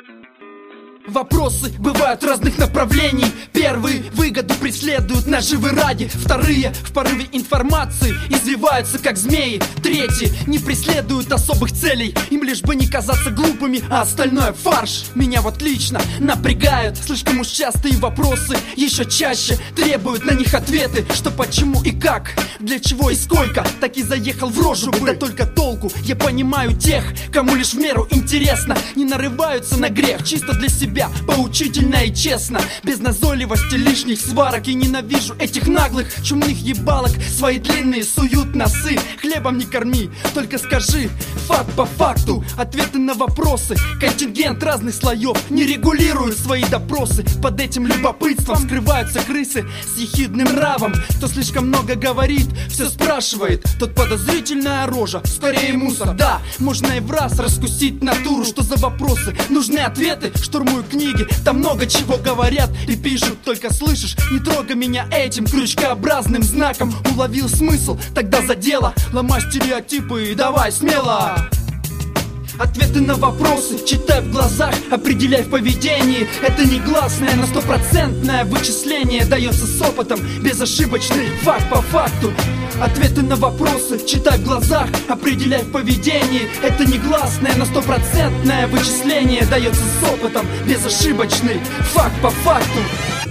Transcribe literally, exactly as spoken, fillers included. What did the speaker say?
Вопросы бывают разных направлений. Первые выгоду преследуют наживы ради. Вторые в порыве информации извиваются как змеи. Третьи не преследуют особых целей. Им лишь бы не казаться глупыми, а остальное фарш. Меня вот лично напрягают слишком уж частые вопросы. Еще чаще требуют на них ответы. Что, почему и как, для чего и сколько. Так и заехал в рожу бы, да только толку. Я понимаю тех, кому лишь в меру интересно. Не нарываются на грех, чисто для себя, поучительно и честно, без назойливости лишних сварок. И ненавижу этих наглых чумных ебалок. Свои длинные суют носы. Хлебом не корми, только скажи факт по факту. Ответы на вопросы. Контингент разных слоев не регулирует свои допросы. Под этим любопытством скрываются крысы с ехидным нравом. Кто слишком много говорит, все спрашивает. Тот подозрительная рожа, скорее мусор. Да, можно и в раз раскусить натуру. Что за вопросы? Нужны ответы. Штурмую книги, там много чего говорят и пишут. Только слышишь, не трогай меня этим крючкообразным знаком. Уловил смысл, тогда за дело. Ломай стереотипы и давай смело. Ответы на вопросы читай в глазах, определяй в поведении. Это негласное, но стопроцентное вычисление дается с опытом, безошибочный факт по факту. Ответы на вопросы читай в глазах, определяй в поведении. Это негласное, но стопроцентное вычисление дается с опытом, безошибочный факт по факту.